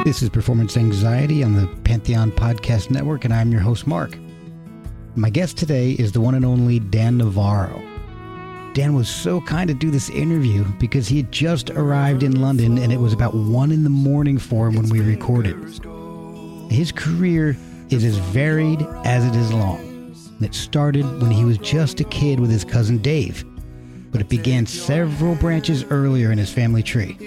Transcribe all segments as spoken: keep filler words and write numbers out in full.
This is Performance Anxiety on the Pantheon Podcast Network, and I'm your host, Mark. My guest today is the one and only Dan Navarro. Dan was so kind to do this interview because he had just arrived in London, and it was about one in the morning for him when we recorded. His career is as varied as it is long. And it started when he was just a kid with his cousin Dave, but it began several branches earlier in his family tree.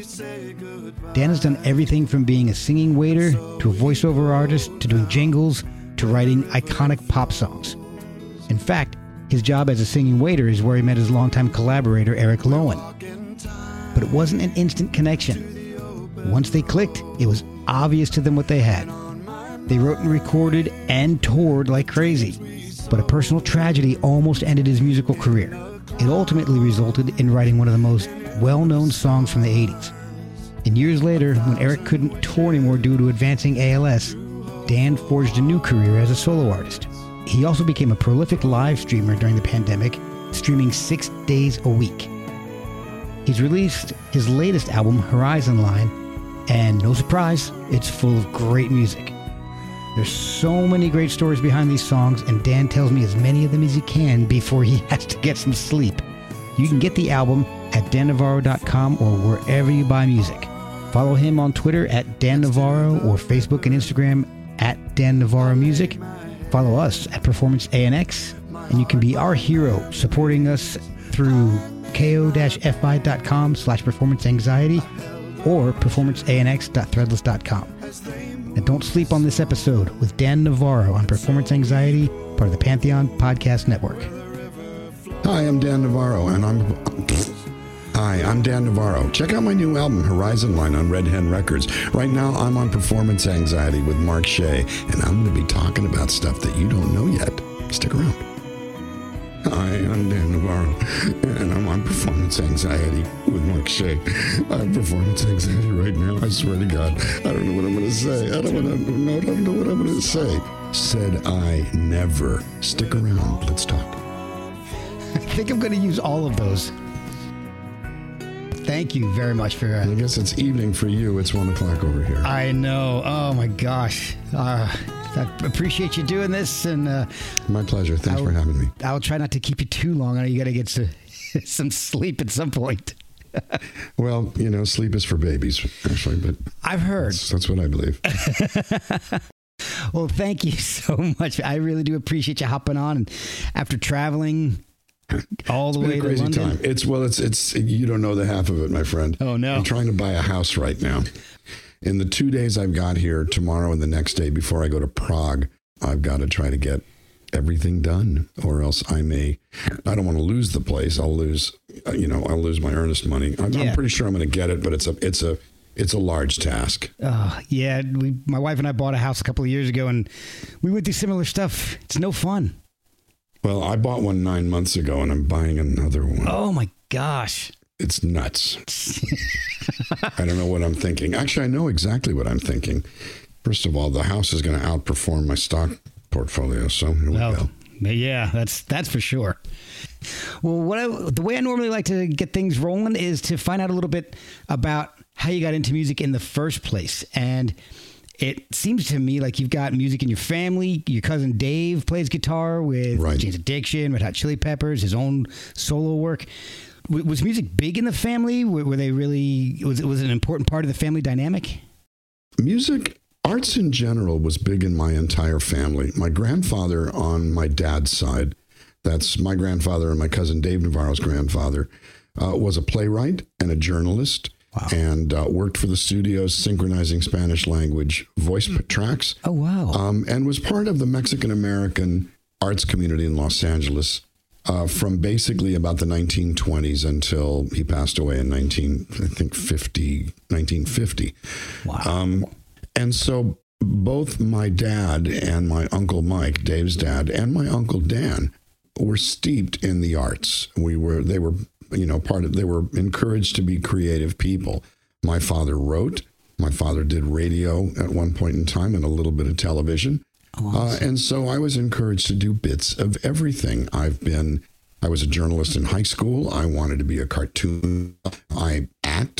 Dan has done everything from being a singing waiter to a voiceover artist to doing jingles to writing iconic pop songs. In fact, his job as a singing waiter is where he met his longtime collaborator Eric Lowen. But it wasn't an instant connection. Once they clicked, it was obvious to them what they had. They wrote and recorded and toured like crazy. But a personal tragedy almost ended his musical career. It ultimately resulted in writing one of the most well-known songs from the eighties. And years later, when Eric couldn't tour anymore due to advancing A L S, Dan forged a new career as a solo artist. He also became a prolific live streamer during the pandemic, streaming six days a week. He's released his latest album, Horizon Line, and no surprise, it's full of great music. There's so many great stories behind these songs, and Dan tells me as many of them as he can before he has to get some sleep. You can get the album at dan navarro dot com or wherever you buy music. Follow him on Twitter at Dan Navarro or Facebook and Instagram at Dan Navarro Music. Follow us at Performance A N X, and you can be our hero supporting us through ko-fi.com slash performance anxiety or performance a n x dot threadless dot com. And don't sleep on this episode with Dan Navarro on Performance Anxiety, part of the Pantheon Podcast Network. Hi, I'm Dan Navarro, and I'm... Hi, I'm Dan Navarro. Check out my new album, Horizon Line, on Red Hen Records. Right now, I'm on Performance Anxiety with Mark Shea, and I'm going to be talking about stuff that you don't know yet. Stick around. Hi, I'm Dan Navarro, and I'm on Performance Anxiety with Mark Shea. I have Performance Anxiety right now. I swear to God, I don't know what I'm going to say. I don't, wanna, no, I don't know what I'm going to say. Said I never. Stick around. Let's talk. I think I'm going to use all of those. Thank you very much for... Uh, I guess it's evening for you. It's one o'clock over here. I know. Oh, my gosh. Uh, I appreciate you doing this. and uh, My pleasure. Thanks I'll, for having me. I'll try not to keep you too long. I know you got to get to, some sleep at some point. Well, you know, sleep is for babies, actually. But I've heard. That's, that's what I believe. Well, thank you so much. I really do appreciate you hopping on. And after traveling... all the it's been way a crazy to London. Time. It's well, it's it's you don't know the half of it, my friend. Oh no! I'm trying to buy a house right now. In the two days I've got here, tomorrow and the next day before I go to Prague, I've got to try to get everything done, or else I may. I don't want to lose the place. I'll lose, you know, I'll lose my earnest money. I'm, yeah. I'm pretty sure I'm going to get it, but it's a it's a it's a large task. Uh, yeah, we, my wife and I bought a house a couple of years ago, and we went through similar stuff. It's no fun. Well, I bought one nine months ago, and I'm buying another one. Oh, my gosh. It's nuts. I don't know what I'm thinking. Actually, I know exactly what I'm thinking. First of all, the house is going to outperform my stock portfolio, so here we well, go. Yeah, that's that's for sure. Well, what I, the way I normally like to get things rolling is to find out a little bit about how you got into music in the first place. And... it seems to me like you've got music in your family. Your cousin Dave plays guitar with right. Jane's Addiction, Red Hot Chili Peppers, his own solo work. W- was music big in the family? Were, were they really, was it was it an important part of the family dynamic? Music, arts in general was big in my entire family. My grandfather on my dad's side, that's my grandfather and my cousin Dave Navarro's grandfather, uh, was a playwright and a journalist. Wow. And uh, worked for the studios synchronizing Spanish language voice tracks. Oh, wow. Um, and was part of the Mexican-American arts community in Los Angeles uh, from basically about the nineteen twenties until he passed away in nineteen, I think fifty, nineteen fifty. Wow. Um, and so both my dad and my Uncle Mike, Dave's dad, and my Uncle Dan were steeped in the arts. We were, they were... you know, part of, they were encouraged to be creative people. My father wrote, my father did radio at one point in time and a little bit of television. Oh, awesome. uh, and so I was encouraged to do bits of everything. I've been, I was a journalist in high school. I wanted to be a cartoon. I act.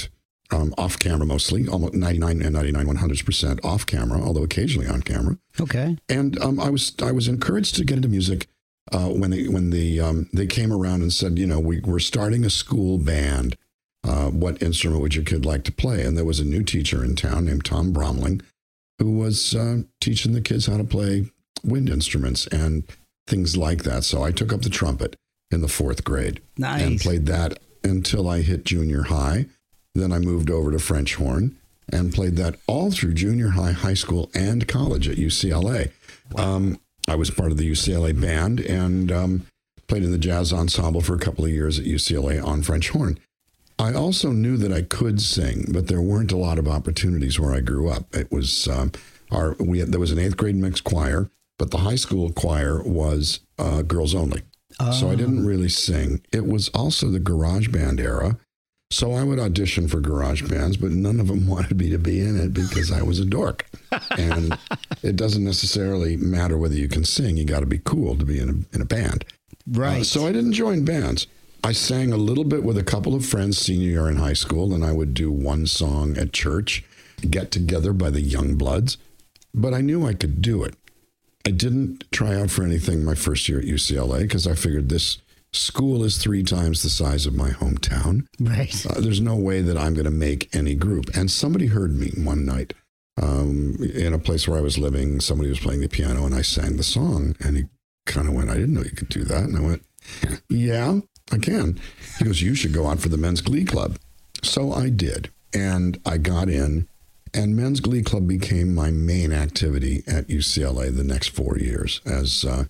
um, off camera mostly, almost ninety-nine and ninety-nine, one hundred percent off camera, although occasionally on camera. Okay. And um, I was I was encouraged to get into music uh, when they when the um, they came around and said, you know, we we're starting a school band. Uh, what instrument would your kid like to play? And there was a new teacher in town named Tom Bromling, who was uh, teaching the kids how to play wind instruments and things like that. So I took up the trumpet in the fourth grade. Nice. And played that until I hit junior high. Then I moved over to French horn and played that all through junior high, high school, and college at U C L A. Wow. Um, I was part of the U C L A band and um, played in the jazz ensemble for a couple of years at U C L A on French horn. I also knew that I could sing, but there weren't a lot of opportunities where I grew up. It was um, our we had, there was an eighth grade mixed choir, but the high school choir was uh, girls only. Oh. So I didn't really sing. It was also the garage band era. So I would audition for garage bands, but none of them wanted me to be in it because I was a dork. And it doesn't necessarily matter whether you can sing. You got to be cool to be in a, in a band. Right. Uh, so I didn't join bands. I sang a little bit with a couple of friends senior year in high school, and I would do one song at church, Get Together by the Youngbloods. But I knew I could do it. I didn't try out for anything my first year at U C L A because I figured this school is three times the size of my hometown. Right. Uh, there's no way that I'm going to make any group. And somebody heard me one night um, in a place where I was living. Somebody was playing the piano, and I sang the song. And he kind of went, I didn't know you could do that. And I went, yeah, I can. He goes, you should go out for the Men's Glee Club. So I did. And I got in. And Men's Glee Club became my main activity at U C L A the next four years. As uh,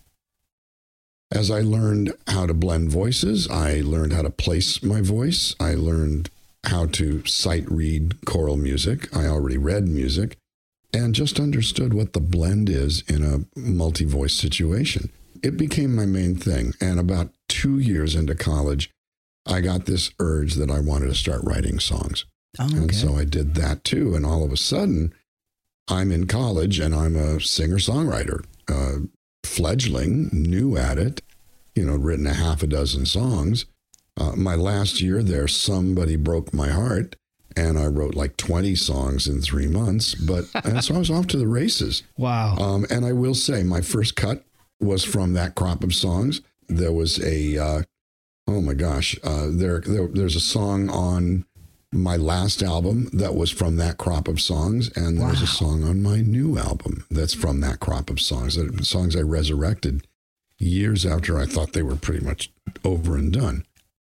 as I learned how to blend voices, I learned how to place my voice. I learned how to sight read choral music. I already read music and just understood what the blend is in a multi-voice situation. It became my main thing. And about two years into college, I got this urge that I wanted to start writing songs. Oh, okay. And so I did that too. And all of a sudden, I'm in college and I'm a singer-songwriter, uh, fledgling, new at it, you know, written a half a dozen songs. Uh, my last year there, somebody broke my heart and I wrote like twenty songs in three months. But and so I was off to the races. Wow. Um, and I will say my first cut was from that crop of songs. There was a, uh, oh my gosh, uh, there, there there's a song on my last album that was from that crop of songs, and there's wow. a song on my new album that's from that crop of songs. That songs I resurrected years after I thought they were pretty much over and done.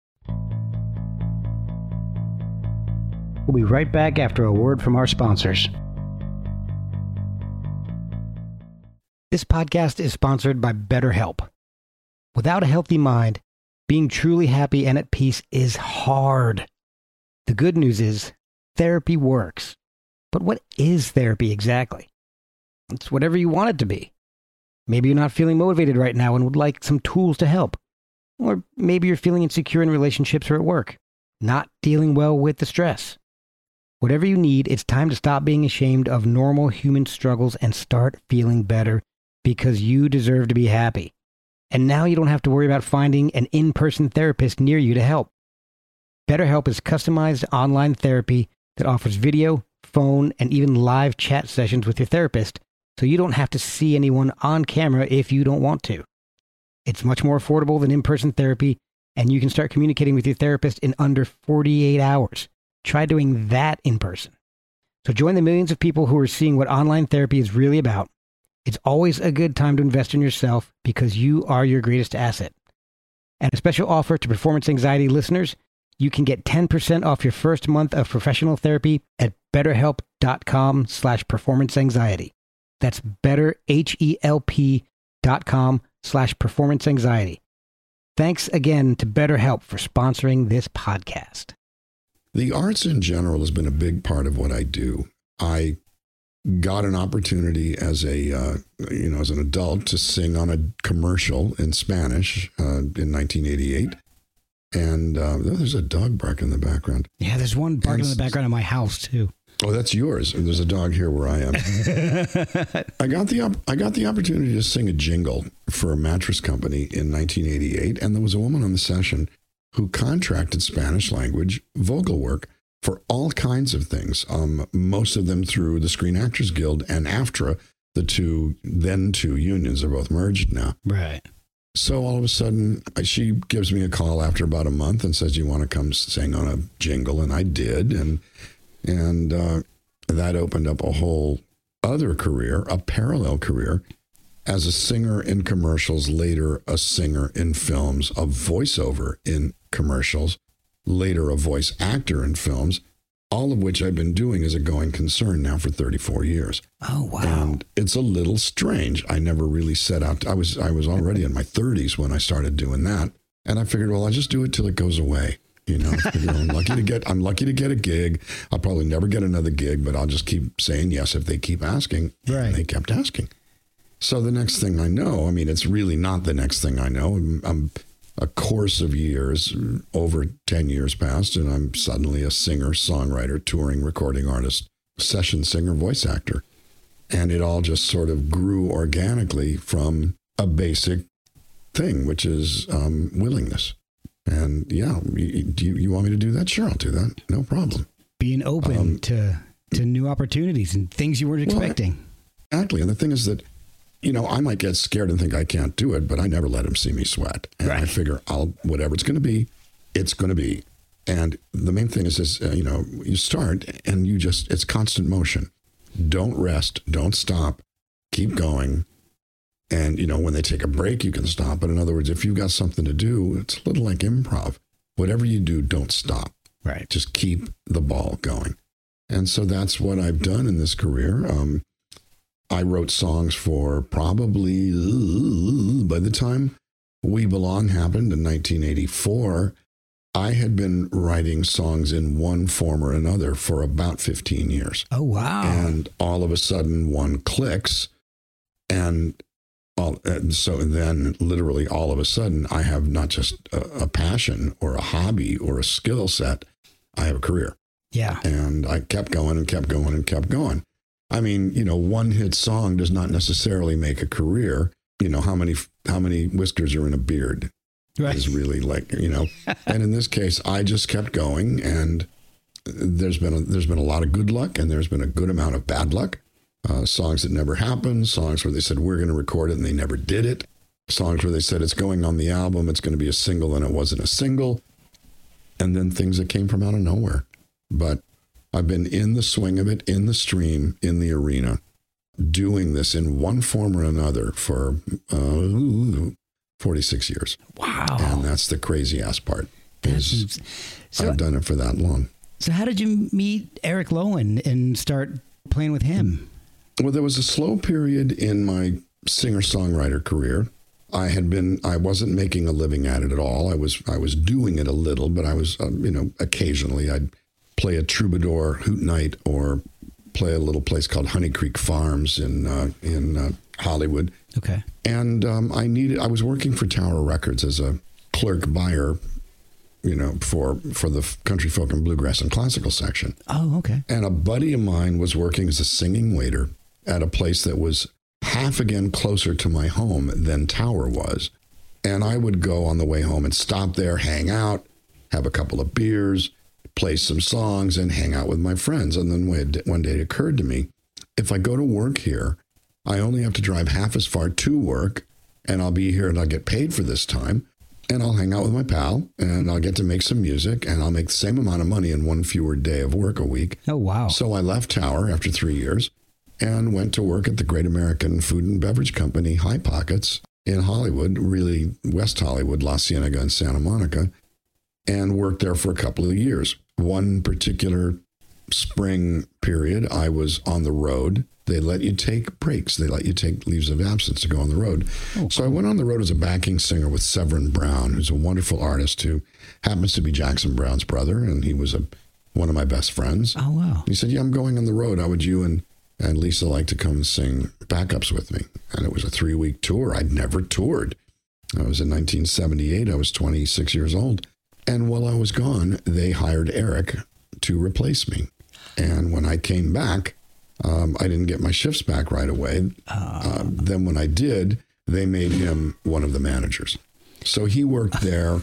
We'll be right back after a word from our sponsors. This podcast is sponsored by BetterHelp. Without a healthy mind, being truly happy and at peace is hard. The good news is therapy works. But what is therapy exactly? It's whatever you want it to be. Maybe you're not feeling motivated right now and would like some tools to help. Or maybe you're feeling insecure in relationships or at work, not dealing well with the stress. Whatever you need, it's time to stop being ashamed of normal human struggles and start feeling better because you deserve to be happy. And now you don't have to worry about finding an in-person therapist near you to help. BetterHelp is customized online therapy that offers video, phone, and even live chat sessions with your therapist, so you don't have to see anyone on camera if you don't want to. It's much more affordable than in-person therapy, and you can start communicating with your therapist in under forty-eight hours. Try doing that in person. So join the millions of people who are seeing what online therapy is really about. It's always a good time to invest in yourself because you are your greatest asset. And a special offer to Performance Anxiety listeners, you can get ten percent off your first month of professional therapy at betterhelp.com slash performance anxiety. That's betterhelp.com slash performance anxiety. Thanks again to BetterHelp for sponsoring this podcast. The arts in general has been a big part of what I do. I got an opportunity as a, uh, you know, as an adult to sing on a commercial in Spanish uh, in nineteen eighty-eight. And uh, there's a dog barking in the background. Yeah, there's one barking and, in the background of my house, too. Oh, that's yours. There's a dog here where I am. I got the op- I got the opportunity to sing a jingle for a mattress company in nineteen eighty-eight, and there was a woman on the session who contracted Spanish language vocal work for all kinds of things, um, most of them through the Screen Actors Guild and AFTRA, the two, then two unions are both merged now. Right. So all of a sudden, she gives me a call after about a month and says, "You want to come sing on a jingle?" And I did. And, and uh, that opened up a whole other career, a parallel career, as a singer in commercials, later a singer in films, a voiceover in commercials, later a voice actor in films, all of which I've been doing as a going concern now for thirty-four years. Oh, wow. And it's a little strange. I never really set out. To, I was I was already in my thirties when I started doing that. And I figured, well, I'll just do it till it goes away. You know, I figured, I'm lucky to get I'm lucky to get a gig. I'll probably never get another gig, but I'll just keep saying yes if they keep asking. Right. And they kept asking. So the next thing I know, I mean, it's really not the next thing I know. I'm, I'm a course of years, over ten years passed, and I'm suddenly a singer, songwriter, touring, recording artist, session singer, voice actor. And it all just sort of grew organically from a basic thing, which is um, willingness. And yeah, you, do you, you want me to do that? Sure, I'll do that. No problem. Being open Um, to to new opportunities and things you weren't Well, expecting. Exactly. And the thing is that, you know, I might get scared and think I can't do it, but I never let him see me sweat. And Right. I figure I'll, whatever it's going to be, it's going to be. And the main thing is, is uh, you know, you start and you just, it's constant motion. Don't rest. Don't stop. Keep going. And, you know, when they take a break, you can stop. But in other words, if you've got something to do, it's a little like improv. Whatever you do, don't stop. Right. Just keep the ball going. And so that's what I've done in this career. Um, I wrote songs for probably, uh, by the time We Belong happened in nineteen eighty-four, I had been writing songs in one form or another for about fifteen years. Oh, wow. And all of a sudden one clicks. And, all, and so then literally all of a sudden I have not just a, a passion or a hobby or a skill set, I have a career. Yeah. And I kept going and kept going and kept going. I mean, you know, one hit song does not necessarily make a career. You know, how many how many whiskers are in a beard Right. is really like, you know. And in this case, I just kept going, and there's been a, there's been a lot of good luck, and there's been a good amount of bad luck. Uh, songs that never happened, songs where they said we're going to record it and they never did it. Songs where they said it's going on the album, it's going to be a single, and it wasn't a single. And then things that came from out of nowhere. But I've been in the swing of it, in the stream, in the arena, doing this in one form or another for uh, forty-six years. Wow. And that's the crazy ass part. Is So, I've done it for that long. so how did you meet Eric Lowen and start playing with him? Well, there was a slow period in my singer-songwriter career. I had been, I wasn't making a living at it at all. I was, I was doing it a little, but I was, um, you know, occasionally I'd play a troubadour hoot night or play a little place called Honey Creek Farms in uh, in uh, Hollywood. Okay. And um, I needed, I was working for Tower Records as a clerk buyer, you know, for for the country folk and bluegrass and classical section. Oh, okay. And a buddy of mine was working as a singing waiter at a place that was half again closer to my home than Tower was. And I would go on the way home and stop there, hang out, have a couple of beers, play some songs, and hang out with my friends. And then one day it occurred to me, if I go to work here, I only have to drive half as far to work, and I'll be here and I'll get paid for this time. And I'll hang out with my pal, and I'll get to make some music, and I'll make the same amount of money in one fewer day of work a week. Oh, wow. So I left Tower after three years and went to work at the Great American Food and Beverage Company, High Pockets, in Hollywood, really West Hollywood, La Cienega, and Santa Monica, and worked there for a couple of years. One particular spring period, I was on the road. They let you take breaks. They let you take leaves of absence to go on the road. Oh, so cool. I went on the road as a backing singer with Severin Brown, who's a wonderful artist who happens to be Jackson Brown's brother, and he was a one of my best friends. Oh, wow. He said, yeah, I'm going on the road. How would you and, and Lisa like to come and sing backups with me? And it was a three-week tour. I'd never toured. I was in nineteen seventy-eight. I was twenty-six years old. And while I was gone, they hired Eric to replace me. And when I came back, Um, I didn't get my shifts back right away. Uh, uh, then when I did, they made him one of the managers. So he worked there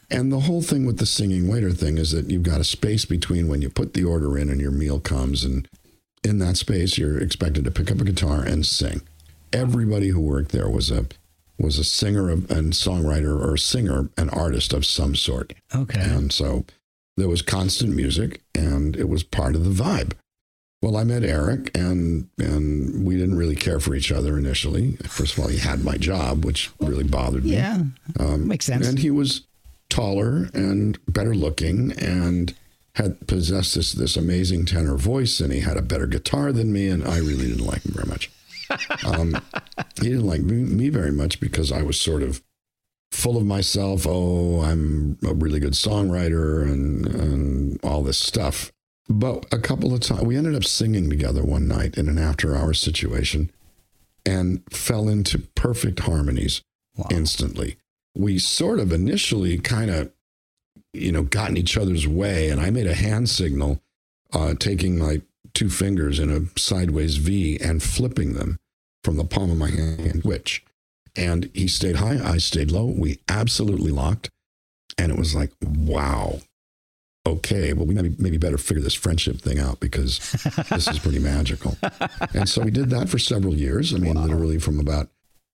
And the whole thing with the singing waiter thing is that you've got a space between when you put the order in and your meal comes. And in that space, you're expected to pick up a guitar and sing. Everybody who worked there was a was a singer and songwriter or a singer, an artist of some sort. Okay. And so there was constant music, and it was part of the vibe. Well, I met Eric, and and we didn't really care for each other initially. First of all, he had my job, which really bothered me. Yeah, um, makes sense. And he was taller and better looking, and had possessed this this amazing tenor voice, and he had a better guitar than me, and I really didn't like him very much. Um, he didn't like me, me very much because I was sort of full of myself. Oh, I'm a really good songwriter and, and all this stuff. But a couple of times, we ended up singing together one night in an after-hours situation and fell into perfect harmonies wow. instantly. We sort of initially kind of, you know, got in each other's way, and I made a hand signal, uh, taking my two fingers in a sideways V and flipping them from the palm of my hand, which, and he stayed high, I stayed low. We absolutely locked. And it was like, wow, okay, well, we maybe, maybe better figure this friendship thing out because this is pretty magical. And so we did that for several years. I mean, wow. literally from about,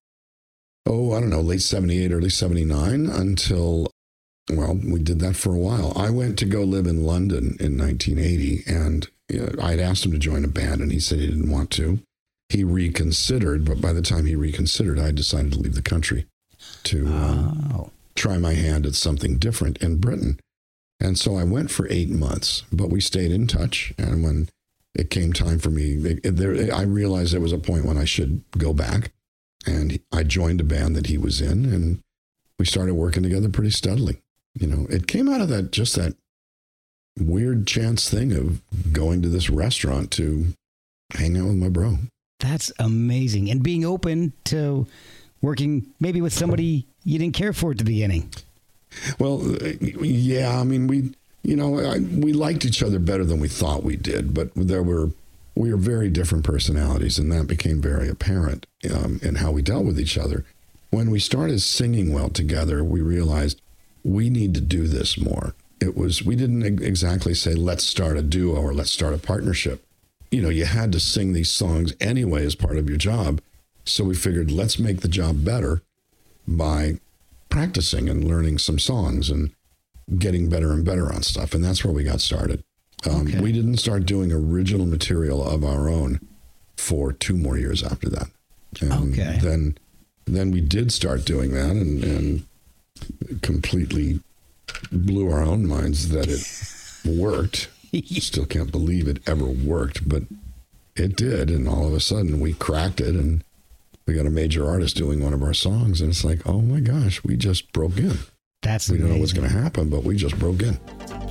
oh, I don't know, late seventy-eight, early seventy-nine until, well, we did that for a while. I went to go live in London in nineteen eighty, and I had asked him to join a band, and he said he didn't want to. He reconsidered, but by the time he reconsidered, I decided to leave the country to um, oh. try my hand at something different in Britain. And so I went for eight months, but we stayed in touch. And when it came time for me, it, it, there, I realized there was a point when I should go back. And I joined a band that he was in, and we started working together pretty steadily. You know, it came out of that, just that weird chance thing of going to this restaurant to hang out with my bro. That's amazing. And being open to working maybe with somebody you didn't care for at the beginning. Well, yeah, I mean, we, you know, I, we liked each other better than we thought we did, but there were, we were very different personalities, and that became very apparent um, in how we dealt with each other. When we started singing well together, we realized we need to do this more. It was, we didn't exactly say, let's start a duo or let's start a partnership. You know, you had to sing these songs anyway as part of your job. So we figured, let's make the job better by practicing and learning some songs and getting better and better on stuff. And that's where we got started. Um, okay. We didn't start doing original material of our own for two more years after that. And okay. then, then we did start doing that, and, and completely blew our own minds that it worked. Still can't believe it ever worked, but it did. And all of a sudden we cracked it, and we got a major artist doing one of our songs. And it's like, oh my gosh, we just broke in. That's we amazing. don't know what's going to happen, but we just broke in.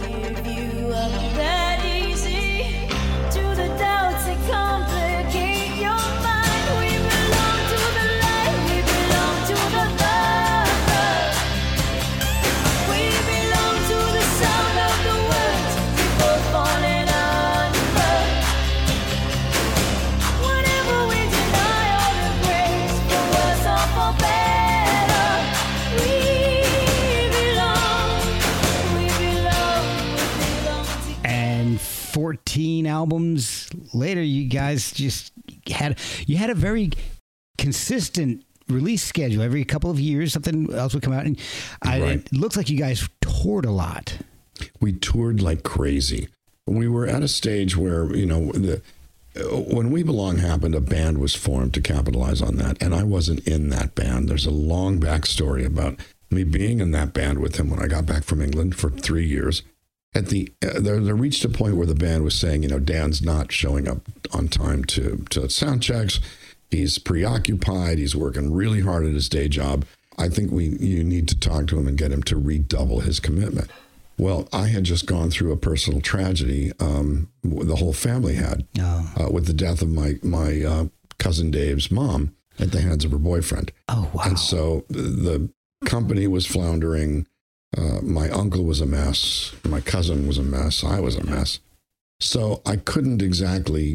fourteen albums later, you guys just had you had a very consistent release schedule. Every couple of years, something else would come out, and I, right. it looks like you guys toured a lot. We toured like crazy. We were at a stage where, you know, the, when We Belong happened, a band was formed to capitalize on that, and I wasn't in that band. There's a long backstory about me being in that band with him when I got back from England for three years. At the, uh, there, there reached a point where the band was saying, you know, Dan's not showing up on time to, to sound checks. He's preoccupied. He's working really hard at his day job. I think we you need to talk to him and get him to redouble his commitment. Well, I had just gone through a personal tragedy. Um, the whole family had oh. uh, with the death of my my uh, cousin Dave's mom at the hands of her boyfriend. Oh, wow. And so the, the company was floundering. Uh, my uncle was a mess. My cousin was a mess. I was a mess. So I couldn't exactly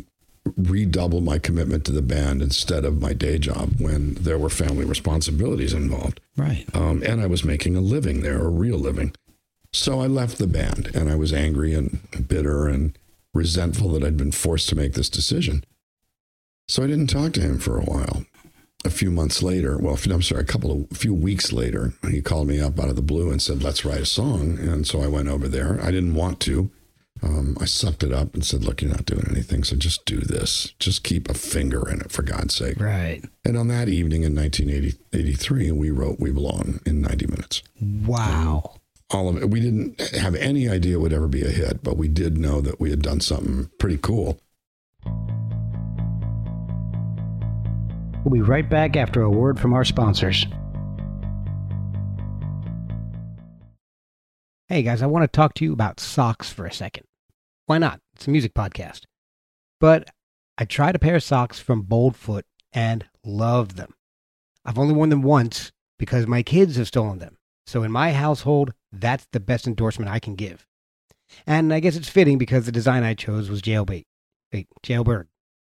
redouble my commitment to the band instead of my day job when there were family responsibilities involved. Right. Um, and I was making a living there, a real living. So I left the band, and I was angry and bitter and resentful that I'd been forced to make this decision. So I didn't talk to him for a while. A few months later, well, I'm sorry, a couple of, a few weeks later, he called me up out of the blue and said, let's write a song. And so I went over there. I didn't want to. Um, I sucked it up and said, look, you're not doing anything, so just do this. Just keep a finger in it, for God's sake. Right. And on that evening in nineteen eighty-three, we wrote We Belong in ninety minutes. Wow. All of it. We didn't have any idea it would ever be a hit, but we did know that we had done something pretty cool. We'll be right back after a word from our sponsors. Hey guys, I want to talk to you about socks for a second. Why not? It's a music podcast. But I tried a pair of socks from Boldfoot and loved them. I've only worn them once because my kids have stolen them. So in my household, that's the best endorsement I can give. And I guess it's fitting because the design I chose was jailbait. Wait, jailbird.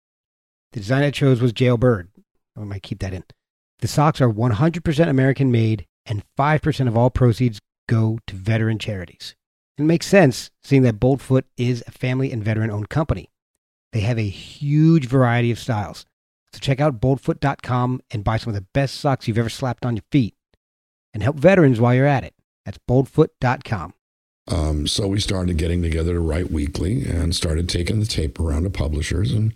The design I chose was jailbird. I might keep that in. The socks are one hundred percent American made, and five percent of all proceeds go to veteran charities. It makes sense, seeing that Boldfoot is a family and veteran-owned company. They have a huge variety of styles. So check out boldfoot dot com and buy some of the best socks you've ever slapped on your feet. And help veterans while you're at it. That's boldfoot dot com. Um, so we started getting together to write weekly and started taking the tape around to publishers. And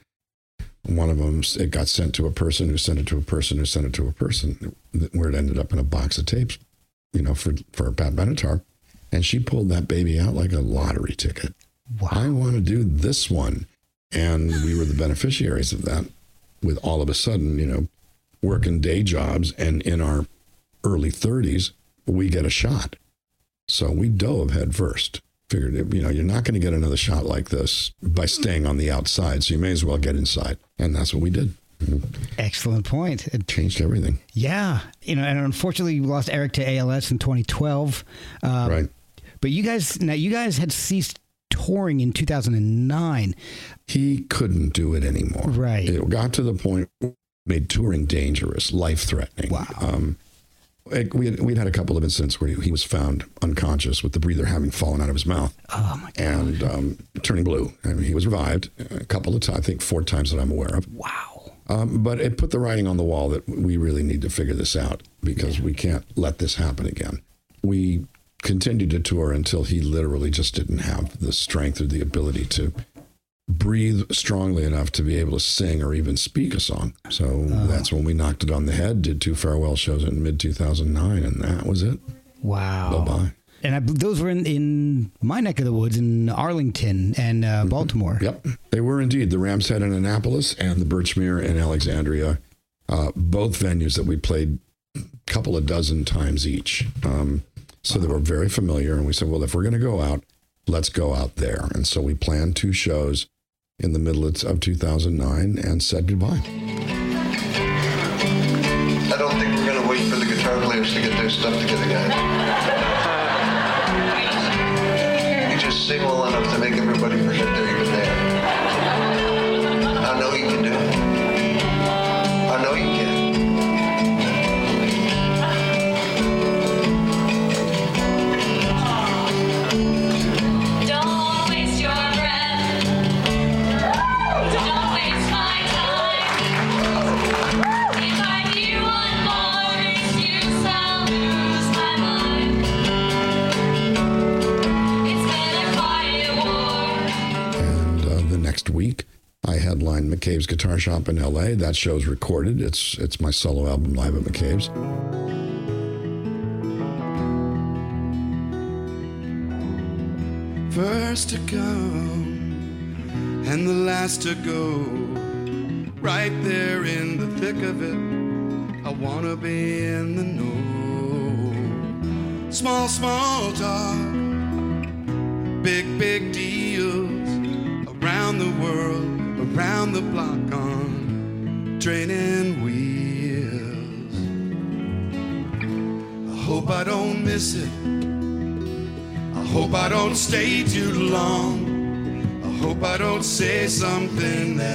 one of them, it got sent to a person who sent it to a person who sent it to a person, where it ended up in a box of tapes, you know, for, for Pat Benatar. And she pulled that baby out like a lottery ticket. Wow. I want to do this one. And we were the beneficiaries of that, with all of a sudden, you know, working day jobs, and in our early thirties, we get a shot. So we dove head first. Figured, you know, you're not going to get another shot like this by staying on the outside, so you may as well get inside. And that's what we did. Excellent point. It changed everything. Yeah. You know, and unfortunately, we lost Eric to A L S in twenty twelve. Um, right. But you guys, now you guys had ceased touring in two thousand nine. He couldn't do it anymore. Right. It got to the point where it made touring dangerous, life-threatening. Wow. Um, it, we had, we'd had a couple of incidents where he was found unconscious with the breather having fallen out of his mouth. Oh, my God. And um, turning blue. I mean, he was revived a couple of times, I think four times that I'm aware of. Wow. Um, but it put the writing on the wall that we really need to figure this out, because we can't let this happen again. We continued to tour until he literally just didn't have the strength or the ability to breathe strongly enough to be able to sing or even speak a song. So uh, that's when we knocked it on the head, did two farewell shows in mid two thousand nine, and that was it. Wow. Bye-bye. And I, those were in, in my neck of the woods, in Arlington and uh, Baltimore. Mm-hmm. Yep, they were indeed. The Ram's Head in Annapolis and the Birchmere in Alexandria, uh, both venues that we played a couple of dozen times each. Um, so wow. They were very familiar, and we said, well, if we're going to go out, let's go out there. And so we planned two shows in the middle of two thousand nine and said goodbye. I don't think we're going to wait for the guitar players to get their stuff together, guys. You just sing well enough to make everybody forget they're even there. I know you can do it. I know you can. Week, I headlined McCabe's Guitar Shop in L A. That show's recorded. It's it's my solo album, Live at McCabe's. First to come and the last to go, right there in the thick of it, I wanna be in the know. Small, small talk, big, big deals, around the world, around the block on training wheels. I hope I don't miss it. I hope I don't stay too long. I hope I don't say something that I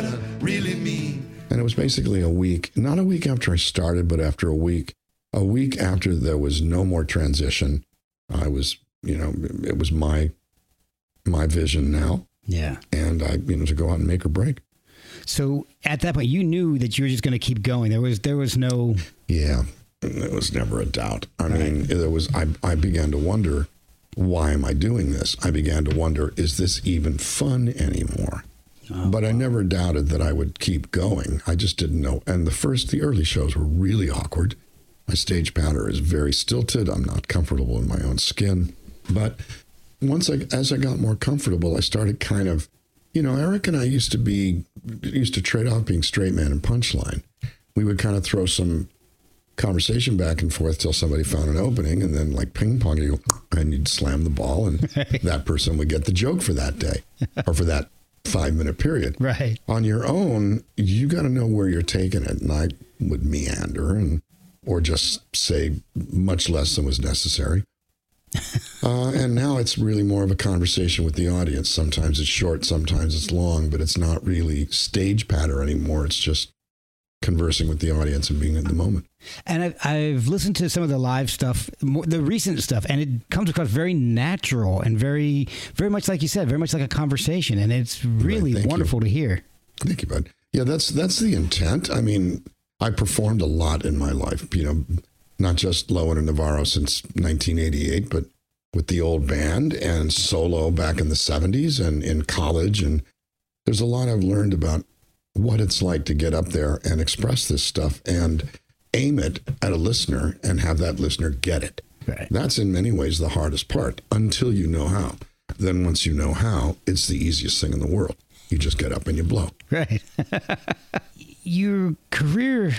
really mean. And it was basically a week, not a week after I started, but after a week, a week after there was no more transition. I was, you know, it was my, my vision now. Yeah. And I, you know, to go out and make or break. So at that point, you knew that you were just going to keep going. There was, there was no. Yeah. There was never a doubt. I right. mean, there was, I, I began to wonder, why am I doing this? I began to wonder, is this even fun anymore? Oh, but I never doubted that I would keep going. I just didn't know. And the first, the early shows were really awkward. My stage patter is very stilted. I'm not comfortable in my own skin. But once I, as I got more comfortable, I started kind of, you know, Eric and I used to be, used to trade off being straight man and punchline. We would kind of throw some conversation back and forth till somebody found an opening, and then like ping pong, you go, and you'd slam the ball, and that person would get the joke for that day or for that five minute period. Right. On your own, you got to know where you're taking it. And I would meander and, or just say much less than was necessary. uh, and now it's really more of a conversation with the audience. Sometimes it's short, sometimes it's long, but it's not really stage patter anymore. It's just conversing with the audience and being in the moment. And I've, I've listened to some of the live stuff, more, the recent stuff, and it comes across very natural and very, very much like you said, very much like a conversation. And it's really right, wonderful you. to hear. Thank you, bud. Yeah, that's that's the intent. I mean, I performed a lot in my life, you know, not just Lowen and Navarro since nineteen eighty-eight, but with the old band and solo back in the seventies and in college. And there's a lot I've learned about what it's like to get up there and express this stuff and aim it at a listener and have that listener get it. Right. That's in many ways the hardest part until you know how. Then once you know how, it's the easiest thing in the world. You just get up and you blow. Right. Your career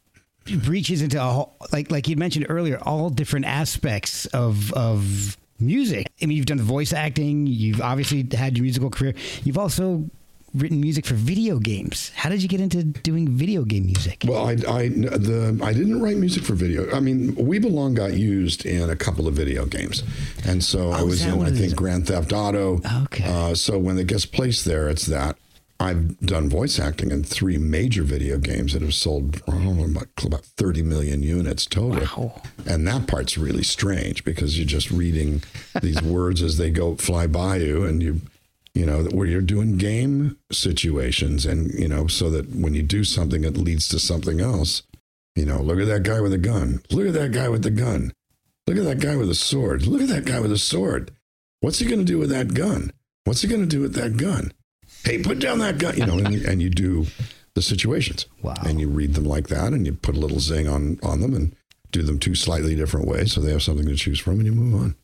reaches into, a whole, like like you mentioned earlier, all different aspects of of music. I mean, you've done voice acting. You've obviously had your musical career. You've also written music for video games. How did you get into doing video game music? Well, I I the I didn't write music for video. I mean, We Belong got used in a couple of video games, and so oh, I was in I think Grand Theft Auto. Okay. Uh, so when it gets placed there, it's that. I've done voice acting in three major video games that have sold I don't know, about, about thirty million units total. Wow. And that part's really strange because you're just reading these words as they go fly by you, and you. You know, where you're doing game situations and, you know, so that when you do something, it leads to something else. You know, look at that guy with a gun. Look at that guy with the gun. Look at that guy with a sword. Look at that guy with a sword. What's he going to do with that gun? What's he going to do with that gun? Hey, put down that gun. You know, and, and you do the situations. Wow. And you read them like that and you put a little zing on, on them and do them two slightly different ways so they have something to choose from and you move on.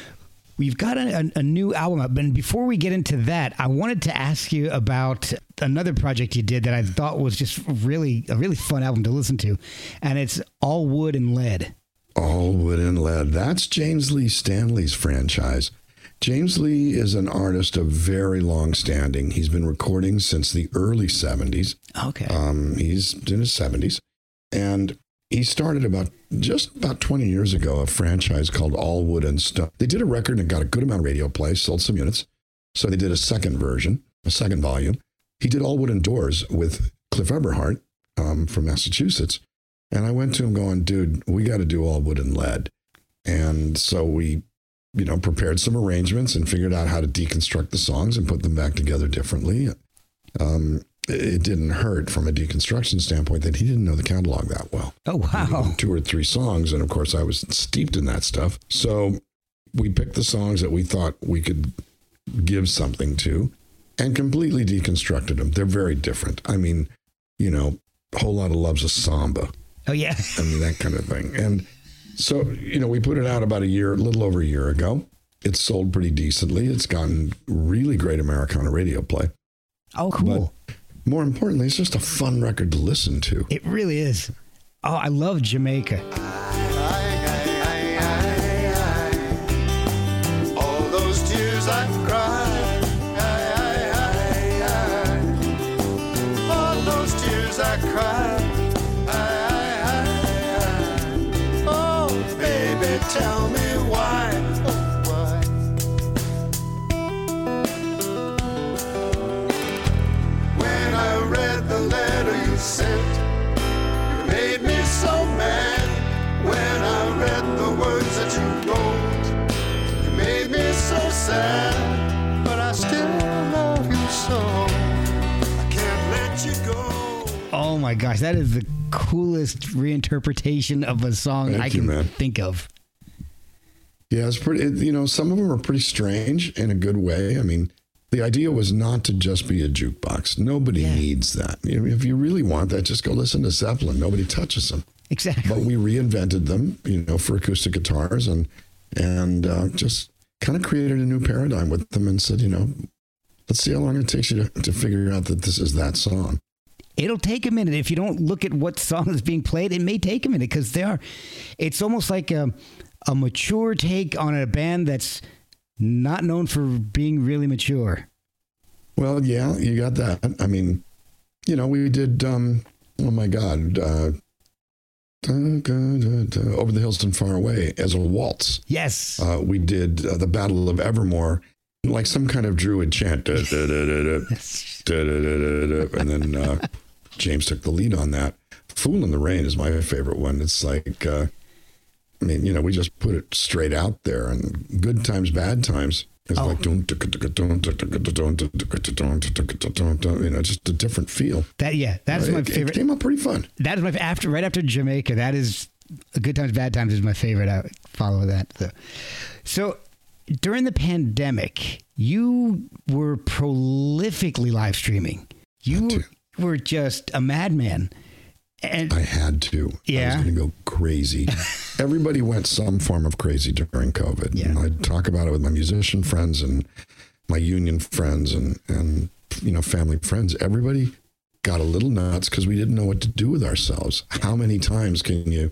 We've got a, a, a new album up, and before we get into that, I wanted to ask you about another project you did that I thought was just really a really fun album to listen to, and it's All Wood and Lead. All Wood and Lead. That's James Lee Stanley's franchise. James Lee is an artist of very long standing. He's been recording since the early seventies. Okay. Um, he's in his seventies, and he started about just about twenty years ago a franchise called All Wood and Stone. They did a record and got a good amount of radio play, sold some units. So they did a second version, a second volume. He did All Wood and Doors with Cliff Eberhardt um, from Massachusetts. And I went to him going, dude, we got to do All Wood and Lead. And so we, you know, prepared some arrangements and figured out how to deconstruct the songs and put them back together differently. Um, It didn't hurt from a deconstruction standpoint that he didn't know the catalog that well. Oh, wow. Two or three songs. And of course, I was steeped in that stuff. So we picked the songs that we thought we could give something to and completely deconstructed them. They're very different. I mean, you know, a whole lot of love's a samba. Oh, yeah. I mean, that kind of thing. And so, you know, we put it out about a year, a little over a year ago. It's sold pretty decently. It's gotten really great Americana radio play. Oh, cool. But more importantly, it's just a fun record to listen to. It really is. Oh, I love Jamaica. All those tears I cried, all those tears I cried. Oh, baby, tell me why. When I read my gosh, that is the coolest reinterpretation of a song Thank I you, can man. think of. Yeah, it's pretty, it, you know, some of them are pretty strange in a good way. I mean, the idea was not to just be a jukebox. Nobody Yeah. needs that. You know, if you really want that, just go listen to Zeppelin. Nobody touches them. Exactly. But we reinvented them, you know, for acoustic guitars and and uh, just kind of created a new paradigm with them and said, you know, let's see how long it takes you to, to figure out that this is that song. It'll take a minute. If you don't look at what song is being played, it may take a minute because they are. It's almost like a, a mature take on a band that's not known for being really mature. Well, yeah, you got that. I mean, you know, we did, um, oh my God, uh, dun, dun, dun, dun, Over the Hills and Far Away as a waltz. Yes. Uh, we did uh, the Battle of Evermore, like some kind of druid chant. Da, da, da, da, da, da, da, da, da, da, and then uh, James took the lead on that. Fool in the Rain is my favorite one. It's like, uh, I mean, you know, we just put it straight out there, and Good Times, Bad Times is Oh. like, dun, dun, dun, dun, dun, dun, dun, dun, dun, dun, dun, dun, dun, you know, just a different feel. That yeah, that's Uh, my it, favorite. It came out pretty fun. That is my after right after Jamaica. That is Good Times, Bad Times is my favorite. I would follow that. So, so during the pandemic, you were prolifically live streaming. You Had to. were just a madman. And I had to. Yeah. I was going to go crazy. Everybody went some form of crazy during COVID. Yeah. And I'd talk about it with my musician friends and my union friends and, and you know, family friends. Everybody got a little nuts because we didn't know what to do with ourselves. How many times can you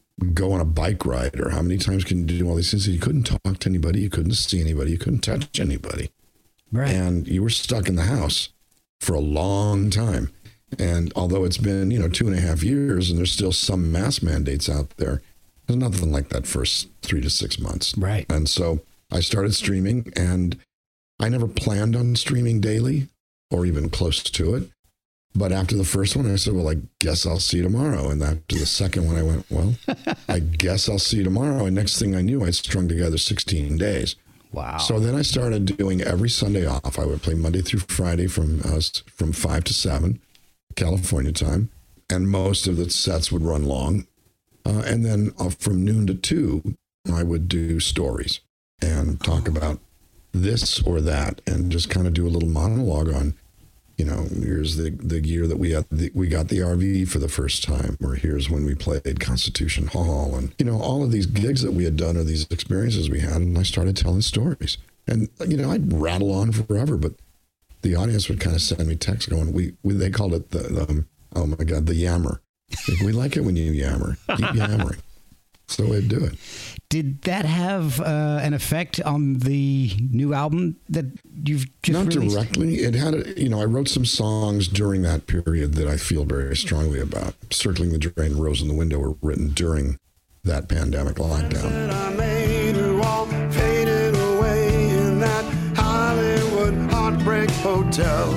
go on a bike ride, or how many times can you do all these things? You couldn't talk to anybody. You couldn't see anybody. You couldn't touch anybody. right. And you were stuck in the house for a long time. And although it's been, you know, two and a half years and there's still some mask mandates out there, there's nothing like that first three to six months. Right. And so I started streaming, and I never planned on streaming daily or even close to it. But after the first one, I said, well, I guess I'll see you tomorrow. And after the second one, I went, well, I guess I'll see you tomorrow. And next thing I knew, I'd strung together sixteen days. Wow. So then I started doing every Sunday off. I would play Monday through Friday from uh, from five to seven, California time, and most of the sets would run long. Uh, and then uh, from noon to two, I would do stories and talk about this or that, and just kind of do a little monologue on, you know, here's the the year that we had the, we got the R V for the first time, or here's when we played Constitution Hall, and you know, all of these gigs that we had done or these experiences we had, and I started telling stories. And you know, I'd rattle on forever, but the audience would kind of send me texts going, we, we they called it the, the um, oh my God, the yammer. Like, we like it when you yammer. Keep yammering. That's the way to do it. Did that have uh, an effect on the new album that you've just Not released? directly. It had, a, you know, I wrote some songs during that period that I feel very strongly about. Circling the Drain and Rose in the Window were written during that pandemic lockdown. And I made her all faded away in that Hollywood heartbreak hotel.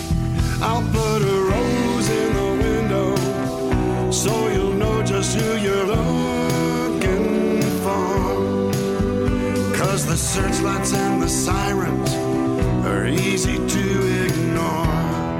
I'll put a rose in the window so you'll know just who you're looking for. Cause the searchlights and the sirens are easy to ignore.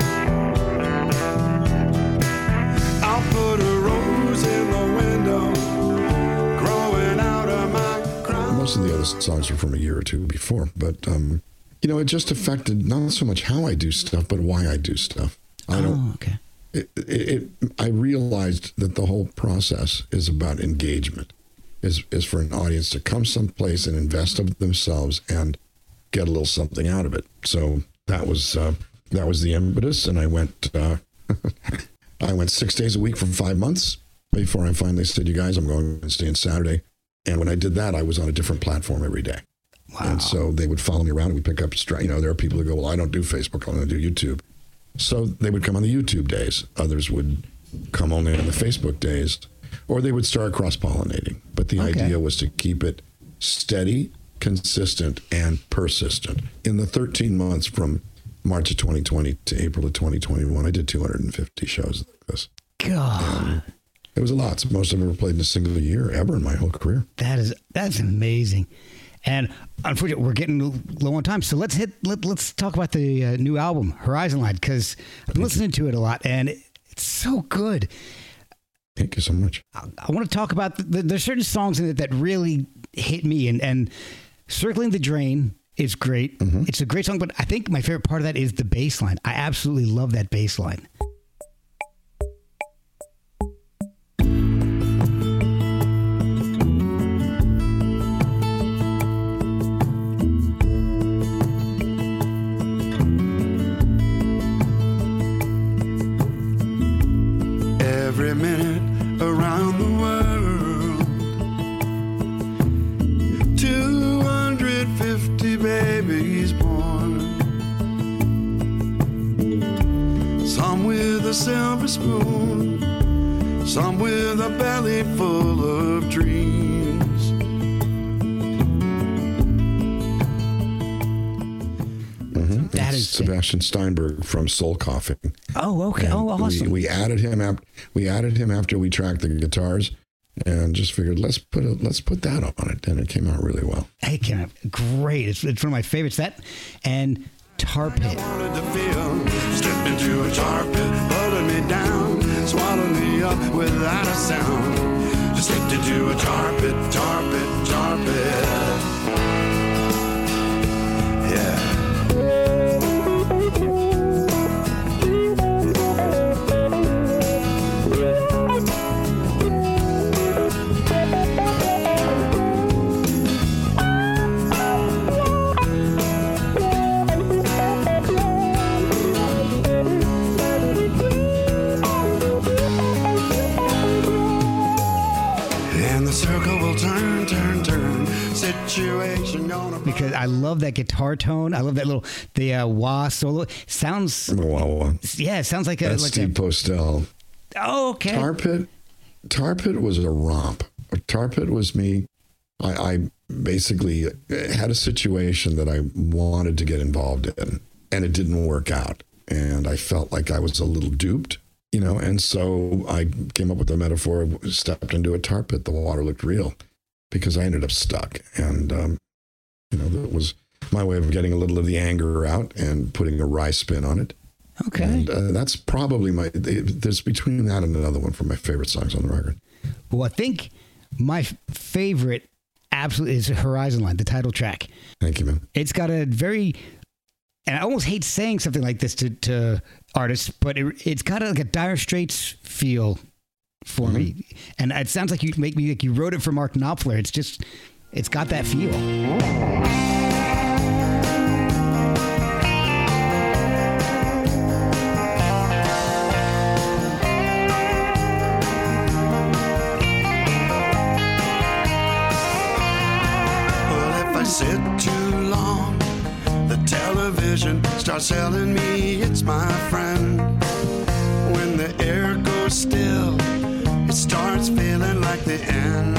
I'll put a rose in the window growing out of my crown. Most of the other songs are from a year or two before, but um, you know, it just affected not so much how I do stuff, but why I do stuff. I don't. Oh, okay. It, it, it, I realized that the whole process is about engagement, is is for an audience to come someplace and invest of themselves and get a little something out of it. So that was uh, that was the impetus, and I went uh, I went six days a week for five months before I finally said, "You guys, I'm going Wednesday and Saturday." And when I did that, I was on a different platform every day. Wow. And so they would follow me around, and we pick up, you know, there are people who go, well, I don't do Facebook, I only do YouTube. So they would come on the YouTube days. Others would come only on the Facebook days, or they would start cross-pollinating. But the Okay. idea was to keep it steady, consistent, and persistent. In the thirteen months from March of twenty twenty to April of twenty twenty-one, I did two hundred fifty shows like this. God, It was a lot. It's most I've ever played in a single year ever in my whole career. that is that's amazing. And unfortunately, we're getting low on time, so let's hit. Let, let's talk about the uh, new album, Horizon Line, because I've been listening to it a lot, and It's so good. Thank you so much. I, I want to talk about, the, the, there's certain songs in it that really hit me, and, and Circling the Drain is great. Mm-hmm. It's a great song, but I think my favorite part of that is the bass line. I absolutely love that bass line. Every minute around the world, two hundred fifty babies born, some with a silver spoon, some with a belly full of dreams. Mm-hmm. That is Sebastian Steinberg from Soul Coughing. Oh, okay. And oh, awesome. We, we added him after we added him after we tracked the guitars, and just figured let's put a, let's put that on it, and it came out really well. Hey, came out great. It's, it's one of my favorites. That and Tar Pit. I wanted to feel, stepped into a tar pit, pulling me down, swallowed me up without a sound. Just stepped into a tar pit, tar pit, tar pit. Yeah. Because I love that guitar tone. I love that little the uh, wah solo. Sounds Wah wah. Yeah, it sounds like a That's like Steve a, Postel. Oh, okay. Tar Pit, Tar Pit was a romp. Tar Pit was me. I, I basically had a situation that I wanted to get involved in, and it didn't work out. And I felt like I was a little duped, you know, and so I came up with the metaphor of stepped into a tar pit. The water looked real because I ended up stuck. And, um, you know, that was my way of getting a little of the anger out and putting a wry spin on it. Okay. And uh, that's probably my, there's between that and another one for my favorite songs on the record. Well, I think my f- favorite absolutely is Horizon Line, the title track. Thank you, man. It's got a very, and I almost hate saying something like this to, to artists, but it, it's got a, like a Dire Straits feel for mm-hmm. me. And it sounds like you make me like you wrote it for Mark Knopfler. It's just, it's got that feel. Sit too long, the television starts telling me it's my friend. When the air goes still, it starts feeling like the end.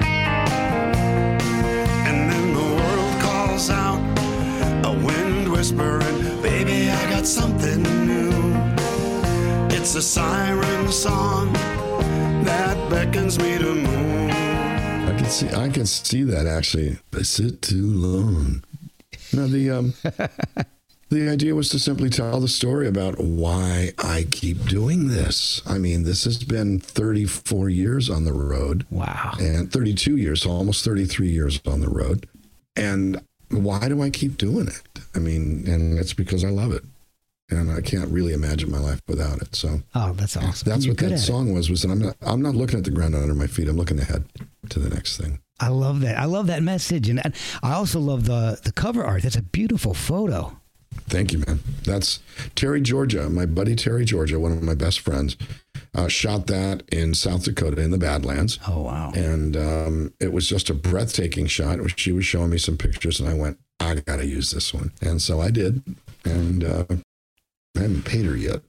And then the world calls out, a wind whispering, baby, I got something new. It's a siren song that beckons me to move. I can see, I can see that actually. I sit too long. Now the um, the idea was to simply tell the story about why I keep doing this. I mean, this has been thirty-four years on the road. Wow. And thirty-two years, so almost thirty-three years on the road. And why do I keep doing it? I mean, and it's because I love it. And I can't really imagine my life without it. So oh, that's awesome. That's You're what that song it. was, was that I'm not I'm not looking at the ground under my feet. I'm looking ahead to the next thing. I love that. I love that message. And I also love the, the cover art. That's a beautiful photo. Thank you, man. That's Terry Georgia, my buddy Terry Georgia, one of my best friends, uh, shot that in South Dakota in the Badlands. Oh, wow. And um, it was just a breathtaking shot. She was showing me some pictures, and I went, I got to use this one. And so I did. And uh, I haven't paid her yet.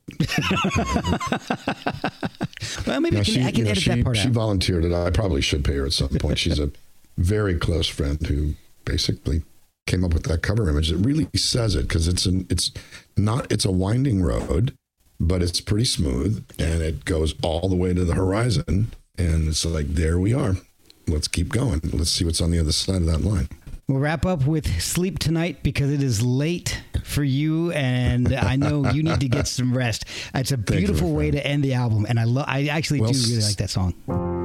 Well, maybe I can, she, I can you know, edit she, that part she out. volunteered it. I probably should pay her at some point. She's a very close friend who basically came up with that cover image. It really says it because it's an it's not it's a winding road, but it's pretty smooth and it goes all the way to the horizon. And it's like, there we are. Let's keep going. Let's see what's on the other side of that line. We'll wrap up with Sleep Tonight because it is late. for you, and I know you need to get some rest. It's a beautiful you, way to end the album, and I love. I actually well, do really like that song.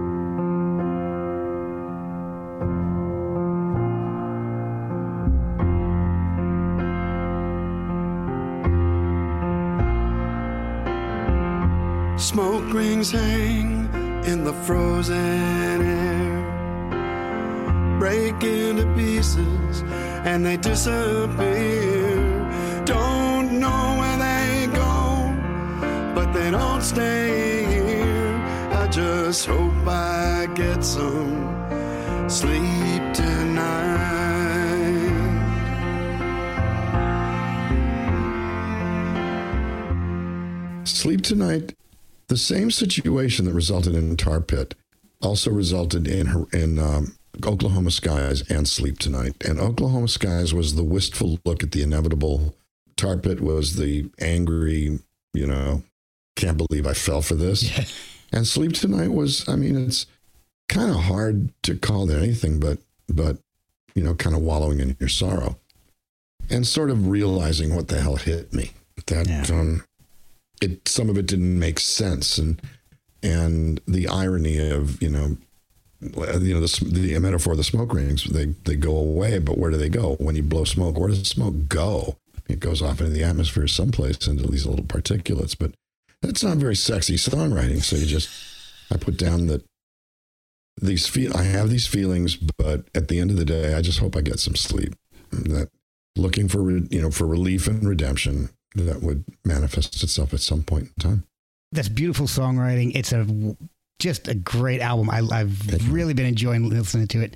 Smoke rings hang in the frozen air, break into pieces and they disappear. Don't know where they go, but they don't stay here. I just hope I get some sleep tonight. Sleep Tonight. The same situation that resulted in Tar Pit also resulted in in um, Oklahoma Skies and Sleep Tonight. And Oklahoma Skies was the wistful look at the inevitable. Tar Pit was the angry, you know, can't believe I fell for this. Yeah. And Sleep Tonight was, I mean, it's kind of hard to call it anything but, but, you know, kind of wallowing in your sorrow and sort of realizing what the hell hit me. That, yeah. um, It some of it didn't make sense, and and the irony of you know, you know the the metaphor of the smoke rings, they they go away, but where do they go when you blow smoke? Where does smoke go? It goes off into the atmosphere someplace into these little particulates, but that's not very sexy songwriting. So you just I put down that these feel I have these feelings, but at the end of the day, I just hope I get some sleep. That looking for you know for relief and redemption. That would manifest itself at some point in time. That's beautiful songwriting. It's a just a great album. I, I've really been enjoying listening to it.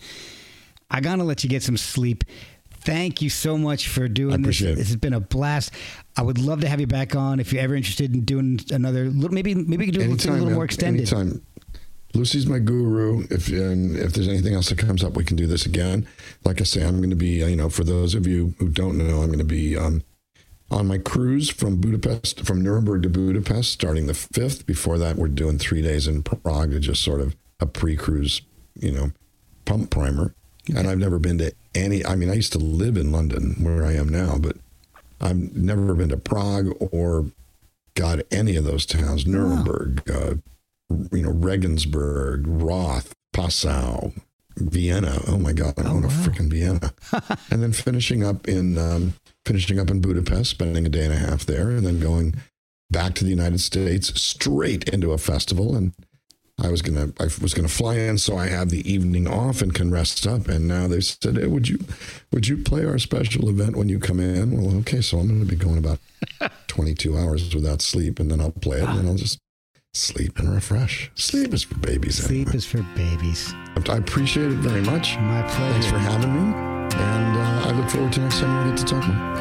I gotta let you get some sleep. Thank you so much for doing I appreciate this. It. This has been a blast. I would love to have you back on if you're ever interested in doing another. Maybe maybe we can do anytime, a little man. more extended. Anytime. Lucy's my guru. If and if there's anything else that comes up, we can do this again. Like I say, I'm going to be. You know, for those of you who don't know, I'm going to be. Um, On my cruise from Budapest, from Nuremberg to Budapest, starting the fifth. Before that, we're doing three days in Prague to just sort of a pre-cruise, you know, pump primer. Okay. And I've never been to any, I mean, I used to live in London where I am now, but I've never been to Prague or, God, any of those towns, Nuremberg, wow. uh, you know, Regensburg, Roth, Passau, Vienna. Oh my God, I want to wow. freaking Vienna. And then finishing up in, um, finishing up in Budapest, spending a day and a half there, and then going back to the United States, straight into a festival. And I was gonna, I was gonna fly in, so I have the evening off and can rest up. And now they said, "Hey, would you, would you play our special event when you come in?" Well, okay, so I'm going to be going about twenty-two hours without sleep, and then I'll play it, and then I'll just sleep and refresh. Sleep is for babies. Sleep anyway. is for babies. I appreciate it very much. My pleasure. Thanks for having me. And uh, I look forward to next time we get to talk more.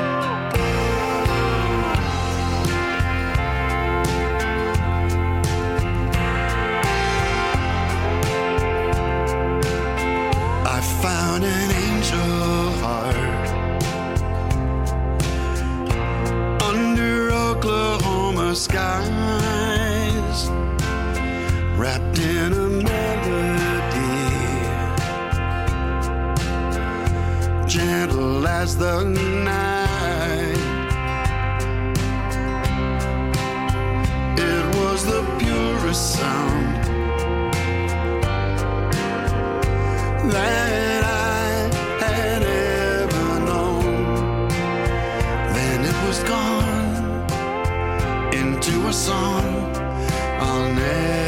I found an angel heart under Oklahoma skies, wrapped in a melody, gentle as the night. It was the purest sound that I had ever known. Then it was gone into a song I'll never